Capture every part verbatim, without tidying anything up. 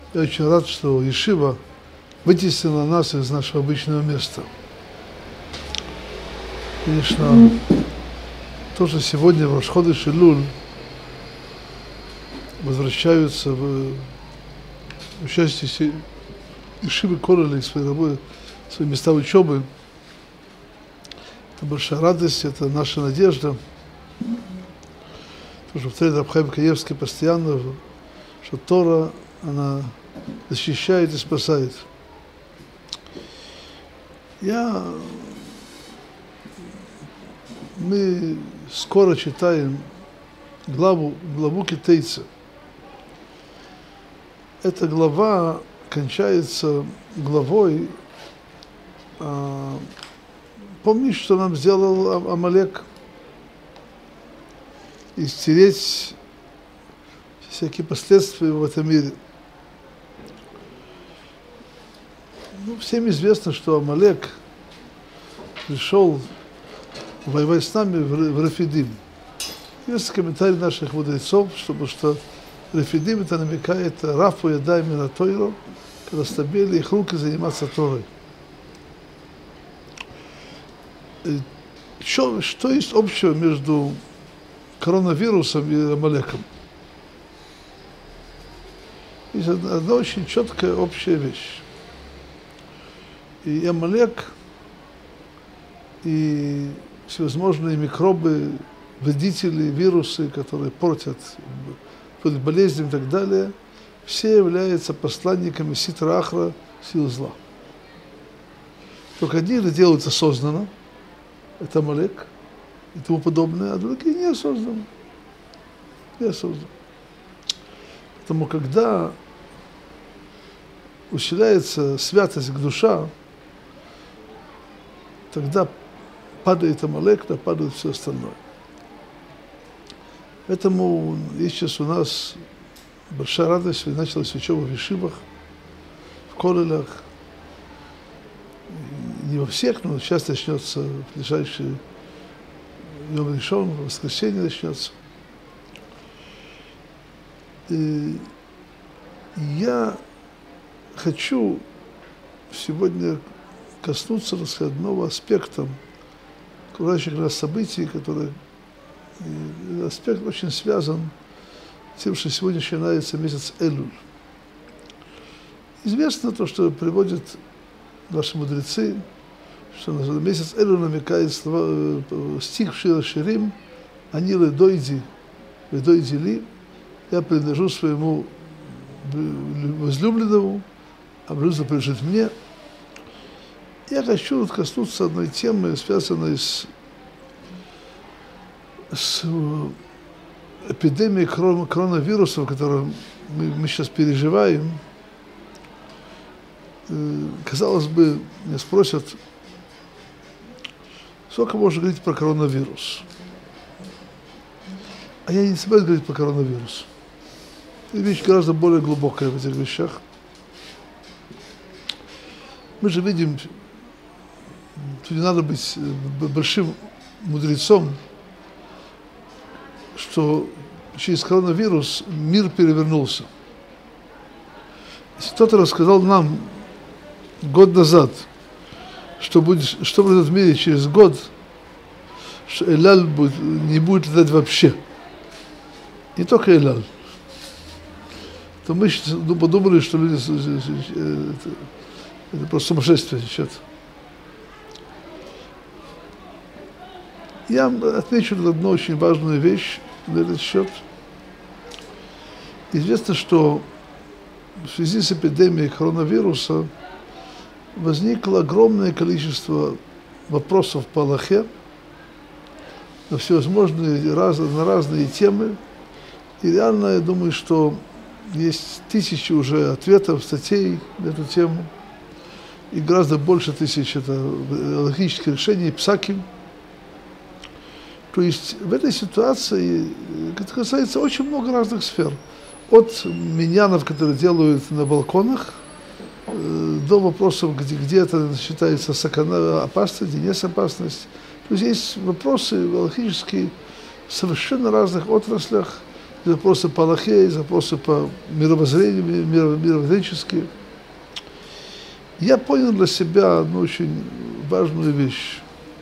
Я очень рад, что Ешива вытеснила нас из нашего обычного места. Конечно, тоже сегодня в Рош ходеш Элуль возвращаются в участие Ешивы Колель, свои работы, свои места учебы. Это большая радость, это наша надежда. Тоже повторяет Рав Хаим Каневский постоянно, что Тора, она защищает и спасает. Я... Мы скоро читаем главу, главу Китейца. Эта глава кончается главой. А, помнишь, что нам сделал Амалек? Истереть всякие последствия в этом мире. Ну, всем известно, что Амалек пришел воевать с нами в Рефидим. Есть комментарий наших мудрецов, чтобы что Рефидим это намекает Рафу Ядай Мина Тойро, когда стабили их руки заниматься Торой. Что, что есть общего между коронавирусом и Амалеком? Есть одна, одна очень четкая общая вещь. И Амалек, и всевозможные микробы, вредители, вирусы, которые портят, болезни и так далее, все являются посланниками Ситра Ахра, сил зла. Только одни это делают осознанно, это Амалек и тому подобное, а другие неосознанно. Неосознанно. Поэтому, когда усиляется святость к душа, тогда падает Амалек, да падает все остальное. Поэтому есть сейчас у нас большая радость, началась учеба в Ешивах, в Колелях. Не во всех, но сейчас начнется в ближайший Йом Ришон, в воскресенье начнется. И я хочу сегодня коснуться одного аспекта окружающих нас событий, который аспект очень связан с тем, что сегодня начинается месяц Элуль. Известно то, что приводят наши мудрецы, что на месяц Элуль намекает слова, стих Шира Ширим, «Ани ледойди, ледойди ли», я принадлежу своему возлюбленному, а блюдо принадлежит мне. Я хочу коснуться одной темы, связанной с, с эпидемией коронавируса, которую мы, мы сейчас переживаем. Казалось бы, меня спросят, сколько можно говорить про коронавирус? А я не собираюсь говорить про коронавирус. Это вещь гораздо более глубокая в этих вещах. Мы же видим, тут не надо быть большим мудрецом, что через коронавирус мир перевернулся. Если кто-то рассказал нам год назад, что будет, что будет в мире через год, что Эль-Аль будет, не будет летать вообще, не только Эль-Аль, то мы подумали, что люди, это, это просто сумасшествие сейчас. Я отмечу одну очень важную вещь на этот счет. Известно, что в связи с эпидемией коронавируса возникло огромное количество вопросов по Аллахе на всевозможные, раз, на разные темы. И реально, я думаю, что есть тысячи уже ответов, статей на эту тему. И гораздо больше тысяч это логических решений, псаким. То есть в этой ситуации это касается очень много разных сфер. От миньянов, которые делают на балконах, до вопросов, где, где это считается сакана, опасность, где есть опасность. То есть есть вопросы логические в совершенно разных отраслях, вопросы по Аллахе, есть вопросы по мировоззрению, мировоззренческие. Я понял для себя одну очень важную вещь.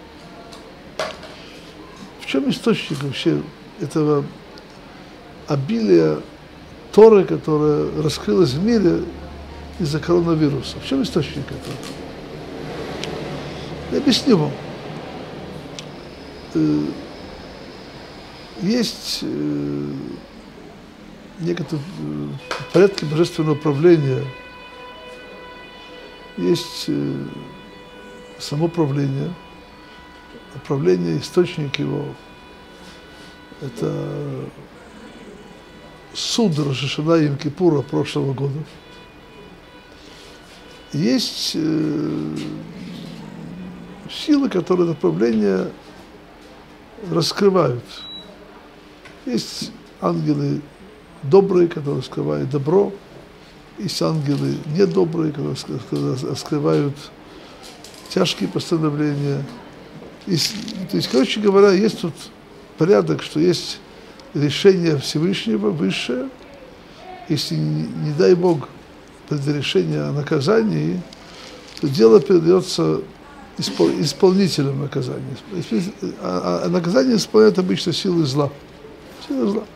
В чем источник вообще этого обилия Торы, которая раскрылась в мире из-за коронавируса? В чем источник этого? Я объясню вам. Есть некоторые порядки божественного управления, есть само правление, управление, источник его, это суд Рош ха-Шана и Йом-Кипура прошлого года. Есть силы, которые это правление раскрывают. Есть ангелы добрые, которые скрывают добро, есть ангелы недобрые, которые скрывают тяжкие постановления. Есть, то есть, короче говоря, есть тут порядок, что есть решение Всевышнего высшее. Если, не, не дай Бог, предрешение о наказании, то дело передается испол, исполнителям наказания. А, а наказание исполняет обычно силы зла. Силы зла.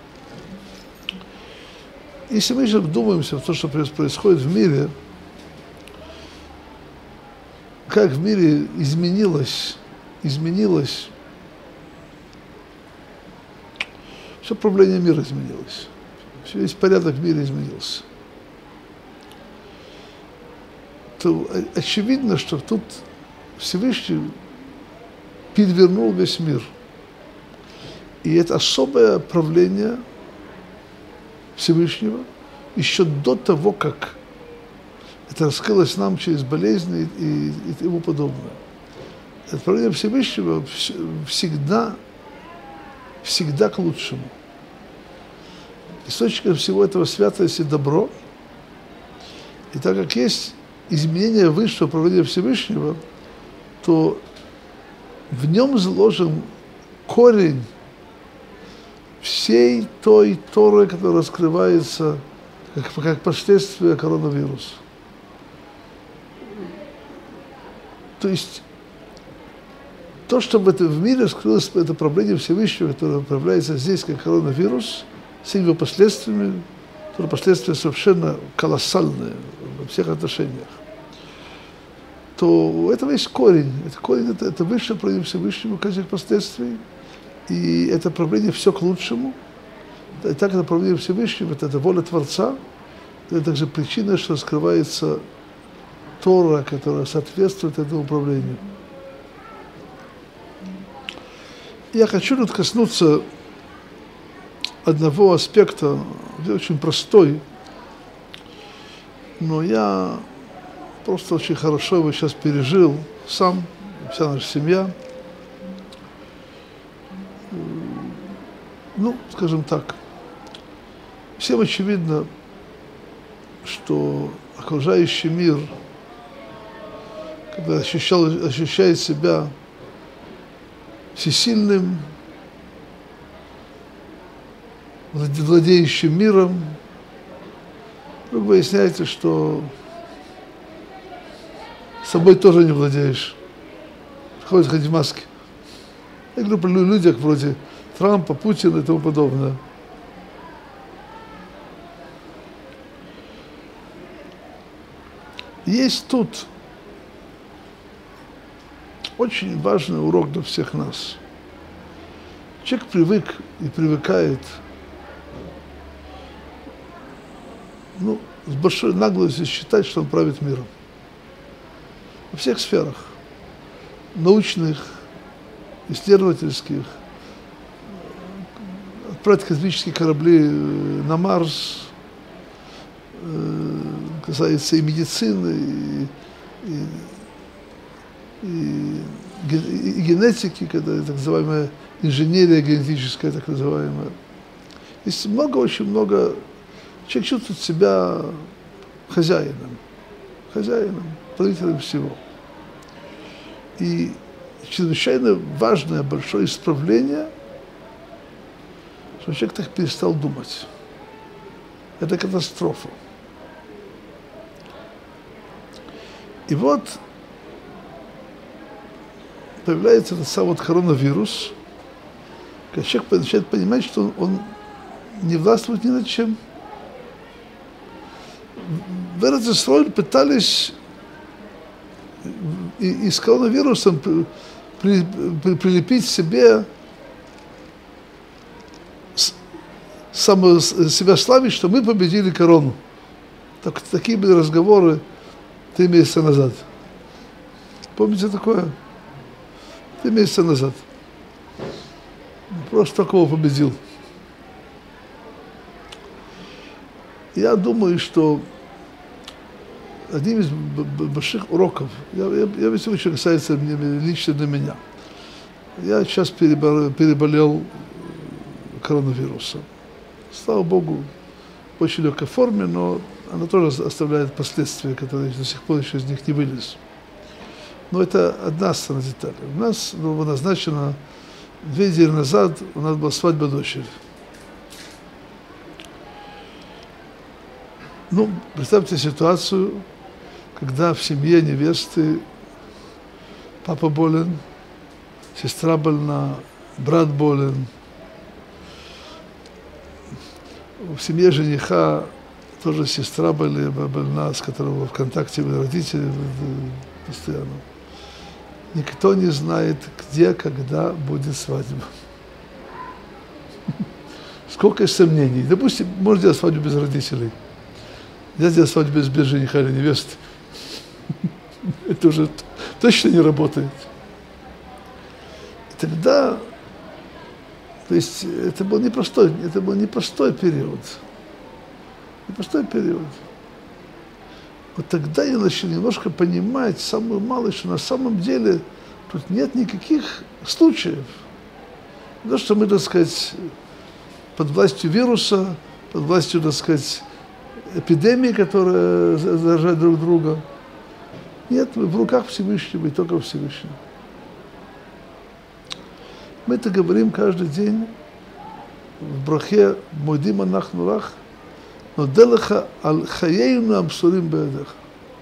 Если мы же вдумаемся в то, что происходит в мире, как в мире изменилось, изменилось, все правление мира изменилось, весь порядок в мире изменился, то очевидно, что тут Всевышний перевернул весь мир. И это особое правление Всевышнего еще до того, как это раскрылось нам через болезни и, и тому подобное. Это правление Всевышнего всегда, всегда к лучшему. Источником всего этого святости добро. И так как есть изменение высшего правления Всевышнего, то в нем заложен корень всей той Торы, которая раскрывается как, как последствие коронавируса. То есть то, что в этом мире раскрылось, это правление Всевышнего, которое управляется здесь как коронавирус, с его последствиями, которые последствия совершенно колоссальные во всех отношениях, то у этого есть корень. Это корень, это, это высшее правление Всевышнего, каждых последствий. И это правление все к лучшему. И так это правление Всевышнего, это, это воля Творца. Это также причина, что раскрывается Тора, которая соответствует этому управлению. Я хочу тут коснуться одного аспекта, очень простой, но я просто очень хорошо его сейчас пережил сам, вся наша семья. Ну, скажем так, всем очевидно, что окружающий мир, когда ощущал, ощущает себя всесильным, владеющим миром, вы выясняете, что собой тоже не владеешь. Ходит хоть в маске. Я говорю про людях вроде Трампа, Путина и тому подобное. Есть тут очень важный урок для всех нас. Человек привык и привыкает, ну, с большой наглостью считать, что он правит миром. Во всех сферах. Научных, исследовательских, отправить космические корабли на Марс, касается и медицины, и, и, и, и генетики, когда так называемая инженерия генетическая, так называемая. Есть много, очень много. Человек чувствует себя хозяином, хозяином, правителем всего. И чрезвычайно важное, большое исправление что человек так перестал думать. Это катастрофа. И вот появляется этот самый вот коронавирус, когда человек начинает понимать, что он, он не властвует ни над чем. В Эрец-Исроэль пытались и, и с коронавирусом при, при, при, прилепить себе само, себя славить, что мы победили корону. Так, такие были разговоры три месяца назад. Помните такое? Три месяца назад. Просто такого победил. Я думаю, что одним из больших уроков, я, я, я все еще касается мне, лично для меня. Я сейчас переболел, переболел коронавирусом. Слава Богу, в очень легкой форме, но она тоже оставляет последствия, которые до сих пор еще из них не вылез. Но это одна сторона детали. У нас было назначено две недели назад, у нас была свадьба дочери. Ну, представьте ситуацию, когда в семье невесты папа болен, сестра больна, брат болен. В семье жениха тоже сестра больна, с которой в контакте были родители постоянно. Никто не знает, где, когда будет свадьба. Сколько сомнений. Допустим, можно делать свадьбу без родителей. Нельзя делать свадьбу без, без жениха или невесты. Это уже точно не работает. И тогда, то есть это был непростой, это был непростой период. Непростой период. Вот тогда я начал немножко понимать, самую малость, что на самом деле тут нет никаких случаев. Не то, что мы, так сказать, под властью вируса, под властью, так сказать, эпидемии, которые заражают друг друга. Нет, мы в руках Всевышнего и только Всевышнего. Мы это говорим каждый день в брахе «Мойдим анахну лах», но делаха аль хаейну амсурим беядеха.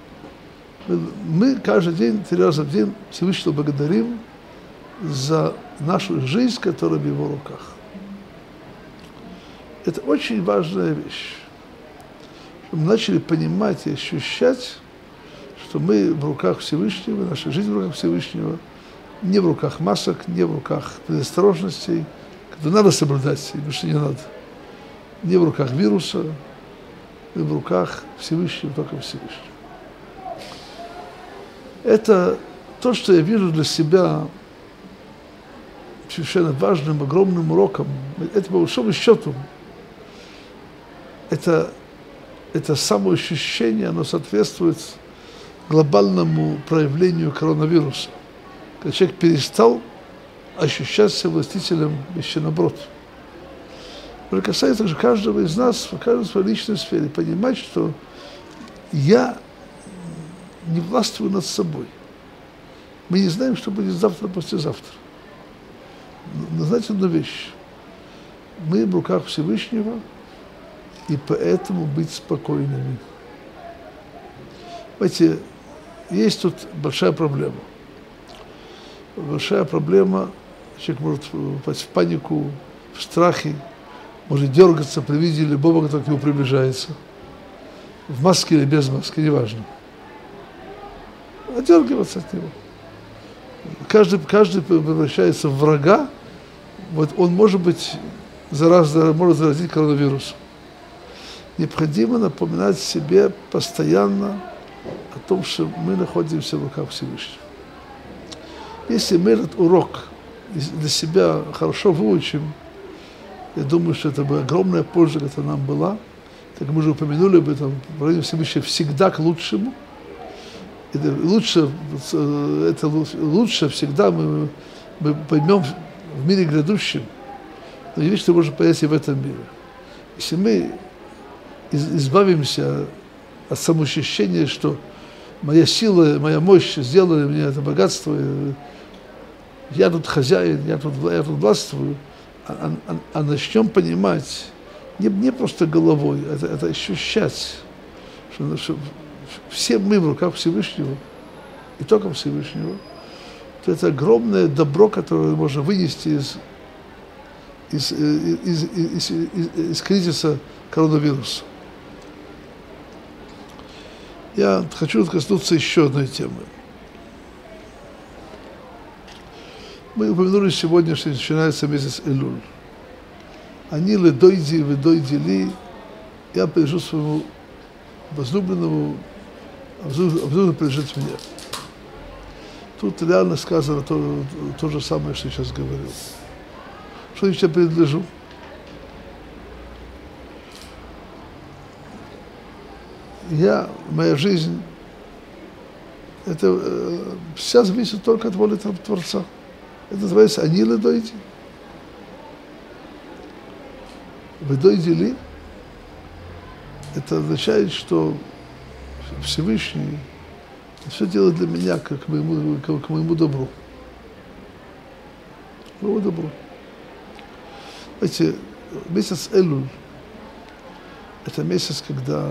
Мы каждый день, три раза в день Всевышнего благодарим за нашу жизнь, которая в его руках. Это очень важная вещь. Чтобы мы начали понимать и ощущать, что мы в руках Всевышнего, наша жизнь в руках Всевышнего, не в руках масок, не в руках предосторожностей, которые надо соблюдать, и что не надо. Не в руках вируса, мы в руках Всевышнего, только Всевышнего. Это то, что я вижу для себя совершенно важным, огромным уроком. Это, по большому счету, это, это самоощущение, оно соответствует глобальному проявлению коронавируса. Когда человек перестал ощущать себя властителем, еще наоборот. Это касается также каждого из нас, в каждой своей личной сфере, понимать, что я не властвую над собой. Мы не знаем, что будет завтра, послезавтра. Но знаете одну вещь. Мы в руках Всевышнего, и поэтому быть спокойными. Знаете, есть тут большая проблема. Большая проблема, человек может впасть в панику, в страхе, может дергаться при виде любого, который к нему приближается. В маске или без маски, неважно. Отдергиваться от него. Каждый, каждый превращается в врага, вот он может быть зараз, может заразить коронавирусом. Необходимо напоминать себе постоянно о том, что мы находимся в руках Всевышнего. Если мы этот урок для себя хорошо выучим, я думаю, что это бы огромная польза, которая нам была. Так мы уже упомянули об этом, Всевышний всегда к лучшему. Это лучше, это лучше всегда мы, мы поймем в мире грядущем, но не вещь, что может появиться и в этом мире. Если мы избавимся от самоощущения, что моя сила, моя мощь сделали мне это богатство, я тут хозяин, я тут, я тут властвую, а, а, а начнем понимать, не, не просто головой, это, это ощущать, что, что все мы в руках Всевышнего, и только Всевышнего, то это огромное добро, которое можно вынести из, из, из, из, из, из, из кризиса коронавируса. Я хочу коснуться еще одной темы. Мы упомянули сегодня, что начинается месяц Элуль. Они ли дойди, вы дойди ли, я прижу своему возлюбленному, а возлюбленный прижит мне. Тут реально сказано то, то же самое, что я сейчас говорил. Что я тебе принадлежу? Я, моя жизнь, это э, вся зависит только от воли Творца. Это называется «Они ли дойди?» «Вы дойди ли?» Это означает, что Всевышний все делает для меня, как к моему, как к моему добру. К моему добру. Знаете, месяц Элуль – это месяц, когда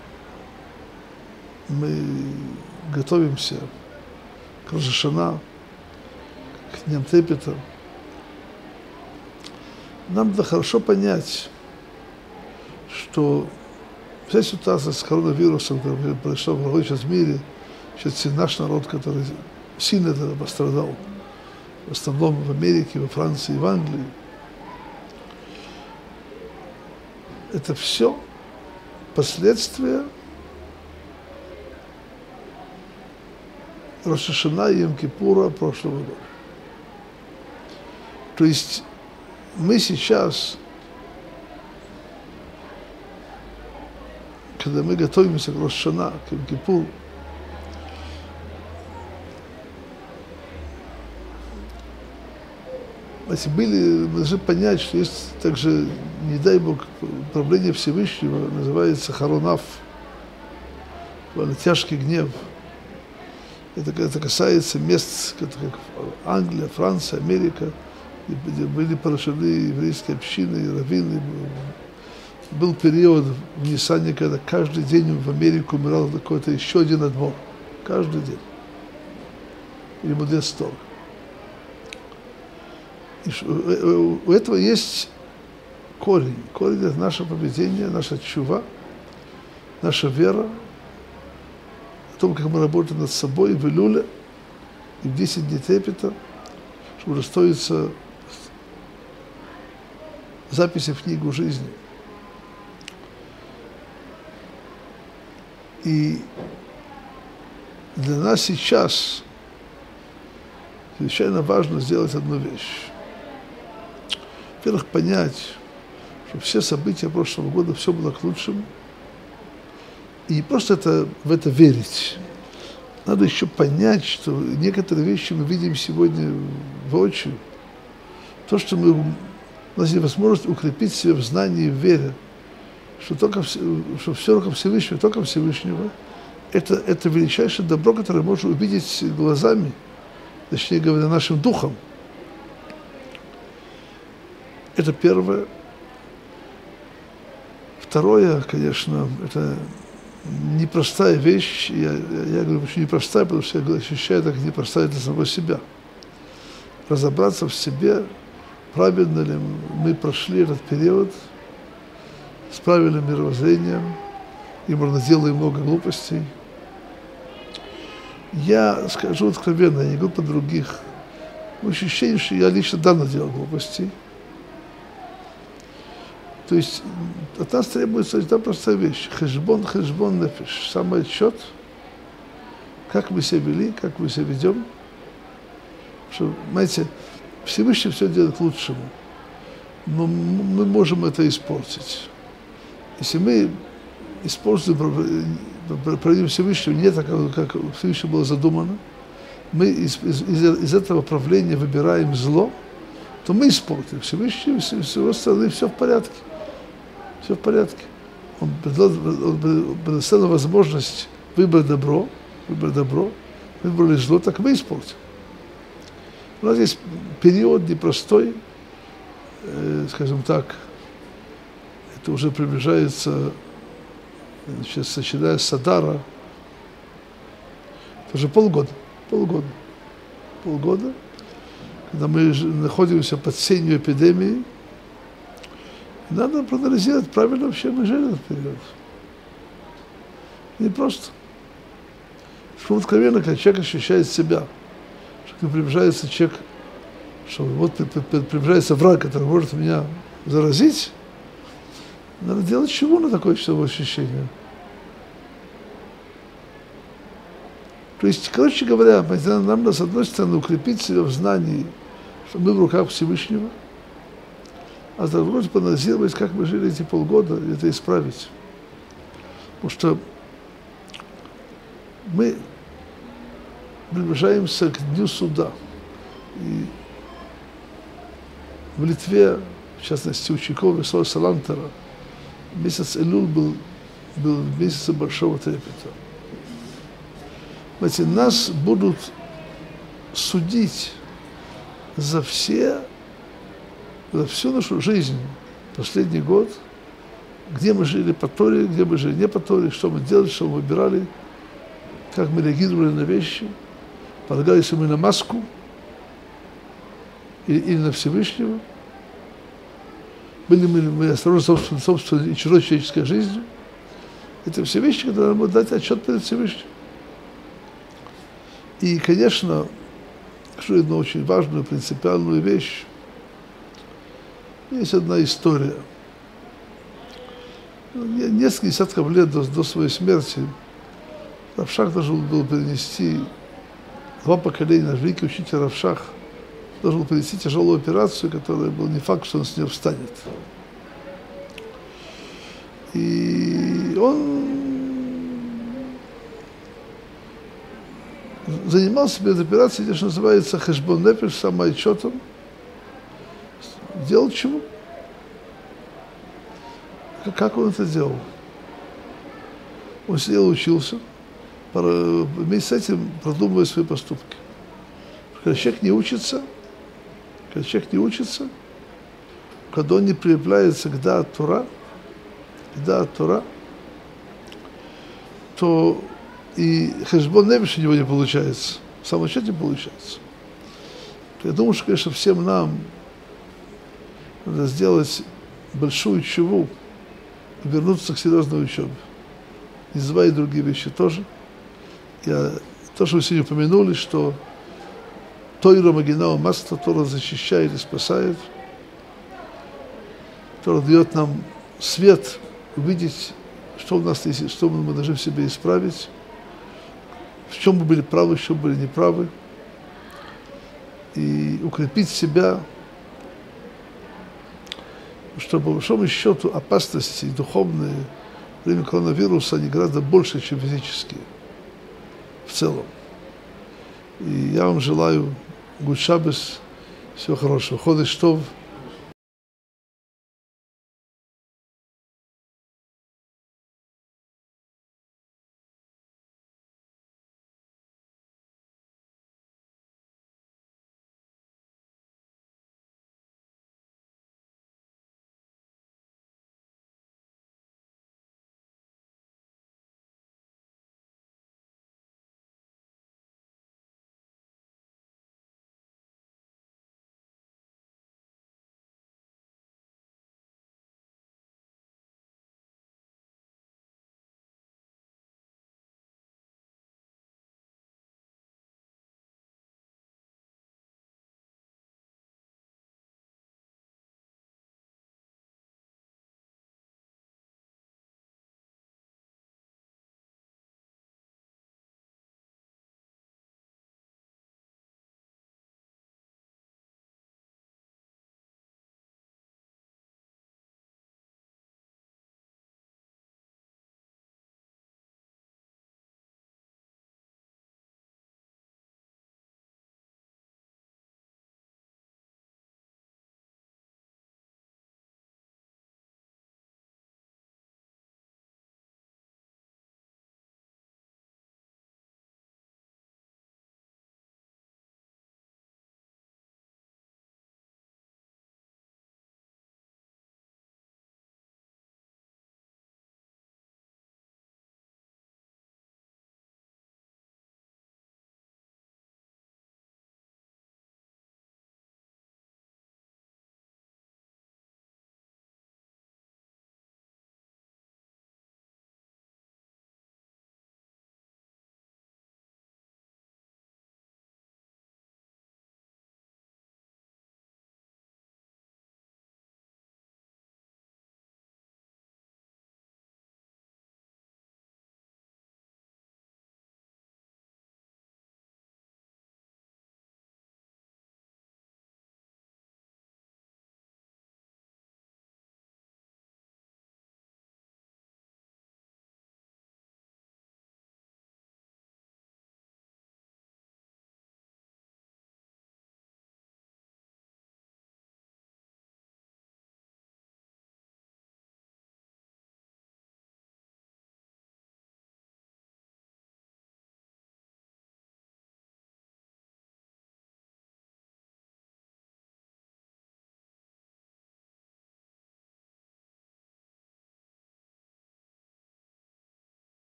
мы готовимся к Рош ха-Шана, к Дням Трепета. Нам надо хорошо понять, что вся ситуация с коронавирусом, которая произошла сейчас в мире, сейчас наш народ, который сильно это пострадал, в основном в Америке, во Франции, в Англии, это все последствия Рош ха-Шана и Йом-Кипура прошлого года. То есть мы сейчас, когда мы готовимся к Рош ха-Шана, к Йом-Кипуру, если были, мы должны понять, что есть также, не дай Бог, правление Всевышнего, называется харонаф, тяжкий гнев. Это, это касается мест, как Англия, Франция, Америка, где были поражены еврейские общины и раввины. Был период в Ниссане, когда каждый день в Америку умирал какой-то еще один адмор. Каждый день. Или мудрец Тора. У этого есть корень. Корень – это наше поведение, наша тшува, наша вера, о том, как мы работаем над собой в Элуле и в десять дней трепета, чтобы удостоиться записи в книгу жизни. И для нас сейчас чрезвычайно важно сделать одну вещь. Во-первых, понять, что все события прошлого года, все было к лучшему. И не просто это, в это верить. Надо еще понять, что некоторые вещи мы видим сегодня воочию. То, что мы, у нас есть возможность укрепить себя в знании и в вере, что, только, что все только Всевышнего, только Всевышнего, это, это величайшее добро, которое можно увидеть глазами, точнее говоря, нашим духом. Это первое. Второе, конечно, это непростая вещь. Я, я говорю, почему непростая, потому что я ощущаю так непростая для самого себя. Разобраться в себе, правильно ли мы прошли этот период, с правильным мировоззрением, и, можно, делаем много глупостей. Я скажу откровенно, я не говорю по других. Ощущение, что я лично давно делал глупостей. То есть от нас требуется одна простая вещь. Хешбон, хешбон, нефеш. Самоотчет, как мы себя вели, как мы себя ведем. Что, знаете, Всевышний все делает к лучшему. Но мы можем это испортить. Если мы используем, проводим Всевышнего не так, как Всевышнего было задумано, мы из, из, из этого правления выбираем зло, то мы испортим. Всевышний, с его стороны все в порядке. Все в порядке. Он предоставил возможность выбрать добро, выбрать добро, выбрали зло, так мы испортим. У нас есть период непростой, э, скажем так, это уже приближается, сейчас начиная с Адара, это уже полгода, полгода, полгода, когда мы находимся под сенью эпидемии, и надо проанализировать, правильно вообще мы жили этот период. Не просто. Что откровенно, когда человек ощущает себя, что приближается человек, что вот приближается враг, который может меня заразить, надо делать чего на такое ощущение? То есть, короче говоря, нам надо, с одной стороны, укрепить себя в знании, что мы в руках Всевышнего, а с другой стороны, поанализировать, как мы жили эти полгода, и это исправить. Потому что мы приближаемся к Дню Суда. И в Литве, в частности, у Чайкова, Салантера, месяц Элюль был, был месяцем большого трепета. Знаете, нас будут судить за все, за всю нашу жизнь, последний год, где мы жили по Торе, где мы жили не по Торе, что мы делали, что мы выбирали, как мы реагировали на вещи, полагались ли мы на маску или, или на Всевышнего, были мы, мы осторожны собственной, собственной и чужой человеческой жизнью. Это все вещи, которые нам будут дать отчет перед Всевышним. И, конечно, что одну очень важную, принципиальную вещь, есть одна история. Несколько десятков лет до, до своей смерти Рав Шах должен был перенести, два поколения, наш великий учитель Рав Шах должен был перенести тяжелую операцию, которая был не факт, что он с нее встанет. И он занимался перед операцией, что называется хэшбон нефеш, самоотчетом. Делал чего? Как он это делал? Он сидел и учился, вместе с этим продумывая свои поступки. Когда человек не учится, когда человек не учится, когда он не прилепляется к даат Тора, к даат Тора, то и хэшбон нефеш у него не получается, самоотчет не получается. Я думаю, что, конечно, всем нам надо сделать большую чуву и вернуться к серьезной учебе. Не забывая другие вещи тоже. Я, то, что вы сегодня упомянули, что Тойра Магинау Маста, Тора защищает и спасает. Тора дает нам свет, увидеть, что у нас есть, что мы должны в себе исправить, в чем мы были правы, в чем были неправы, и укрепить себя, что, по большому счету, опасности духовные во время коронавируса, они гораздо больше, чем физические в целом. И я вам желаю гуд шаббес, всего хорошего, ходеш тов.